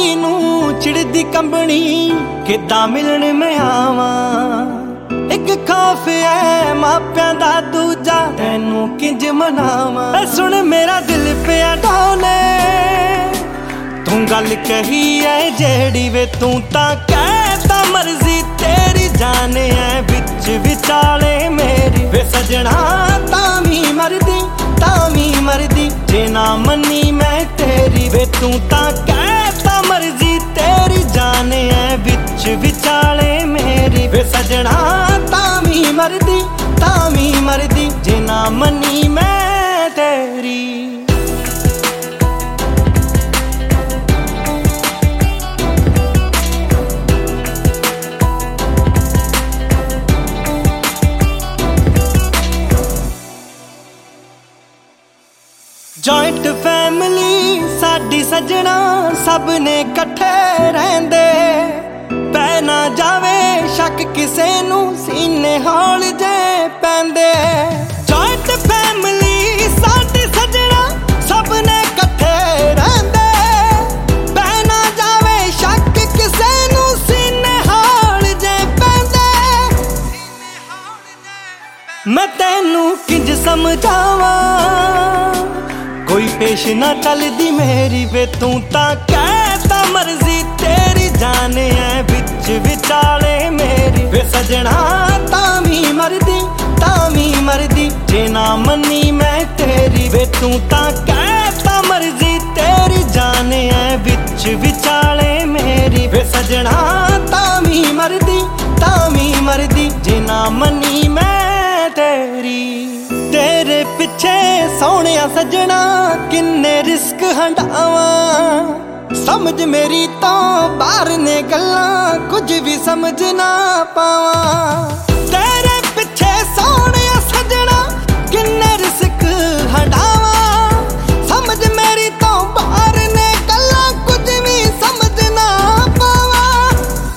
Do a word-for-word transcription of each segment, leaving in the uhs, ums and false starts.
ਕੁੜੀ ਨੂੰ ਚਿੜਦੀ ਕੰਬਣੀ ਕਿੱਦਾਂ ਮਿਲਣ ਮੈਂ ਆਵਾਂ। ਇੱਕ ਖੌਫ ਐ ਮਾਪਿਆਂ ਦਾ, ਦੂਜਾ ਤੈਨੂੰ ਕਿੰਜ ਮਨਾਵਾਂ। ਸੁਣ ਮੇਰਾ ਦਿਲ ਪਿਆ ਡੋਲੇ, ਤੂੰ ਗੱਲ ਕਹੀ ਐ ਜਿਹੜੀ ਵੇ ਤੂੰ ਤਾਂ ਕਹਿ ਤਾ ਮਰਜ਼ੀ ਤੇਰੀ ਜਾਣੇ ਐ ਵਿੱਚ ਵਿਚਾਲੇ ਮੇਰੀ। ਵੇ ਸਜਣਾ ਤਾਂ ਵੀ ਮਰਦੀ ਤਾਂ ਵੀ ਮਰਦੀ ਜੇ ਨਾ ਮੰਨੀ ਮੈਂ ਤੇਰੀ। ਵੇ ਤੂੰ ਤਾਂ ਕਹਿ ਤਾ ਮਰਜ਼ੀ ਤੇਰੀ ਜਾਣੇ ਐ ਵਿੱਚ ਵਿਚਾਲੇ ਮੇਰੀ। ਵੇ ਸਜਣਾ ਤਾਂ ਵੀ ਮਰਦੀ ਤਾਂ ਵੀ ਮਰਦੀ ਜੇ ਨਾ ਮੰਨੀ ਮੈਂ ਤੇਰੀ। ਜੁਆਇੰਟ ਫੈਮਿਲੀ ਸਾਡੀ ਸਜਣਾ, ਸਭ ਨੇ ਇਕੱਠੇ ਰਹਿੰਦੇ। ਪੈ ਨਾ ਜਾਵੇ ਸ਼ੱਕ ਕਿਸੇ ਨੂੰ, ਸੀਨੇ ਹੌਲ ਜੇ ਪੈਂਦੇ। ਜੁਆਇੰਟ ਫੈਮਿਲੀ ਸਾਡੀ ਸਜਣਾ, ਸਭ ਨੇ ਇਕੱਠੇ ਰਹਿੰਦੇ। ਪੈ ਨਾ ਜਾਵੇ ਸ਼ੱਕ ਕਿਸੇ ਨੂੰ, ਸੀਨੇ ਹੌਲ ਜੇ ਪੈਂਦੇ। ਮੈਂ ਤੈਨੂੰ ਕਿੰਜ ਸਮਝਾਵਾਂ, ਕੋਈ ਪੇਸ਼ ਨਾ ਚੱਲਦੀ ਮੇਰੀ। ਵੇ ਤੂੰ ਤਾਂ ਕਹਿ ਤਾ ਮਰਜ਼ੀ ਤੇਰੀ ਜਾਣੇ ਐ ਵਿੱਚ ਵਿਚਾਲੇ ਮੇਰੀ। ਵੇ ਸਜਣਾ ਤਾਂ ਵੀ ਮਰਦੀ ਤਾਂ ਵੀ ਮਰਦੀ ਜੇ ਨਾ ਮੰਨੀ ਮੈਂ ਤੇਰੀ। ਵੇ ਤੂੰ ਤਾਂ ਕਹਿ ਤਾ ਮਰਜ਼ੀ ਤੇਰੀ ਜਾਣੇ ਐ ਵਿੱਚ ਵਿਚਾਲੇ ਮੇਰੀ। ਵੇ ਸਜਣਾ ਤਾਂ ਵੀ ਮਰਦੀ ਤਾਂ ਵੀ ਮਰਦੀ ਜੇ ਨਾ ਮੰਨੀ ਮੈਂ ਤੇਰੀ। ਤੇਰੇ ਪਿੱਛੇ ਸੋਹਣਿਆ ਸਜਣਾ ਕਿੰਨੇ ਰਿਸਕ ਹੰਡਾਵਾਂ। ਸਮਝ ਮੇਰੀ ਤੋਂ ਬਾਹਰ ਨੇ ਗੱਲਾਂ, ਕੁਝ ਵੀ ਸਮਝ ਨਾ ਪਾਵਾਂ। ਤੇਰੇ ਪਿੱਛੇ ਸੋਹਣਿਆ ਸਜਣਾ ਕਿੰਨੇ ਰਿਸਕ ਹੰਡਾਵਾਂ। ਸਮਝ ਮੇਰੀ ਤੋਂ ਬਾਹਰ ਨੇ ਗੱਲਾਂ, ਕੁਝ ਵੀ ਸਮਝ ਨਾ ਪਾਵਾਂ।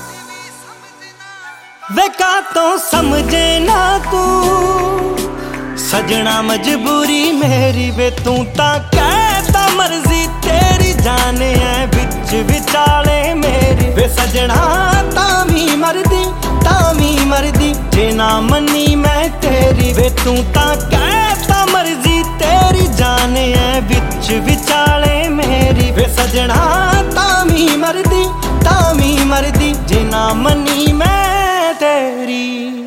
ਵੇ ਕਾਤੋਂ ਸਮਝੇ ਨਾ ਤੂੰ ਸਜਣਾ ਮਜਬੂਰੀ ਮੇਰੀ। ਵੇ ਤੂੰ ਤਾਂ ਕਹਿ ਤਾ ਮਰਜ਼ੀ ਤੇਰੀ ਜਾਣੇ ਐ ਵਿੱਚ ਵਿਚਾਲੇ ਮੇਰੀ। ਵੇ ਸਜਣਾ ਤਾਂ ਵੀ ਮਰਦੀ ਤਾਂ ਵੀ ਮਰਦੀ ਜੇ ਨਾ ਮੰਨੀ ਮੈਂ ਤੇਰੀ। ਵੇ ਤੂੰ ਤਾਂ ਕਹਿ ਤਾ ਮਰਜ਼ੀ ਤੇਰੀ ਜਾਣੇ ਐ ਵਿੱਚ ਵਿਚਾਲੇ ਮੇਰੀ। ਵੇ ਸਜਣਾ ਤਾਂ ਵੀ ਮਰਦੀ ਤਾਂ ਵੀ ਮਰਦੀ ਜੇ ਨਾ ਮੰਨੀ ਮੈਂ ਤੇਰੀ।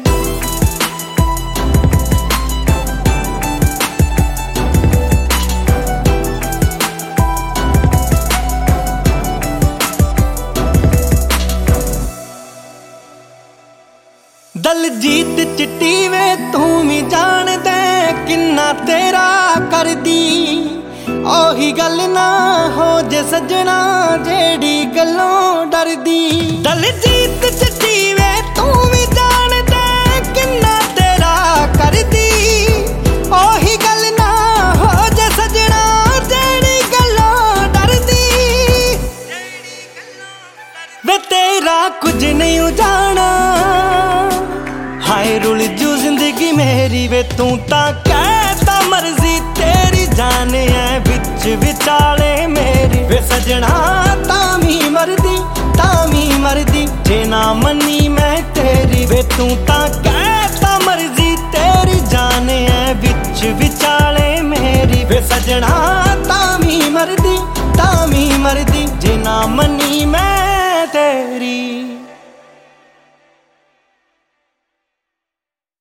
ਦਲਜੀਤ ਚਿੱਟੀ ਵੇ ਤੂੰ ਵੀ ਜਾਣਦਾ ਕਿੰਨਾ ਤੇਰਾ ਕਰਦੀ। ਉਹੀ ਗੱਲ ਨਾ ਹੋ ਜੇ ਸਜਣਾ ਜਿਹੜੀ ਗੱਲੋਂ ਡਰਦੀ। ਦਲਜੀਤ ਚਿੱਟੀ ਵੇ ਤੂੰ ਵੀ ਜਾਣਦਾ ਕਿੰਨਾ ਤੇਰਾ ਕਰਦੀ। ਉਹੀ ਗੱਲ ਨਾ ਹੋ ਜੇ ਸਜਣਾ ਜਿਹੜੀ ਗੱਲੋਂ ਡਰਦੀ। ਵੇ ਤੇਰਾ ਕੁਝ ਨਹੀਂ ਉਜਾਣਾ, ਹਾਏ ਰੁਲ ਜੂ ਜ਼ਿੰਦਗੀ ਮੇਰੀ। ਵੇ ਤੂੰ ਤਾਂ ਕਹਿ ਤਾ ਮਰਜ਼ੀ ਤੇਰੀ ਜਾਣੇ ਐ ਵਿੱਚ ਵਿਚਾਲੇ ਮੇਰੀ। ਵੇ ਸਜਣਾ ਤਾਂ ਵੀ ਮਰਦੀ ਤਾਂ ਵੀ ਮਰਦੀ ਜੇ ਨਾ ਮੰਨੀ ਮੈਂ ਤੇਰੀ। ਵੇ ਤੂੰ ਤਾਂ ਕਹਿ ਤਾ ਮਰਜ਼ੀ ਤੇਰੀ ਜਾਣੇ ਐ ਵਿੱਚ ਵਿਚਾਲੇ ਮੇਰੀ। ਵੇ ਸਜਣਾ ਤਾਂ ਵੀ ਮਰਦੀ ਤਾਂ ਵੀ ਮਰਦੀ ਜੇ ਨਾ ਮੰਨੀ ਮੈਂ ਤੇਰੀ।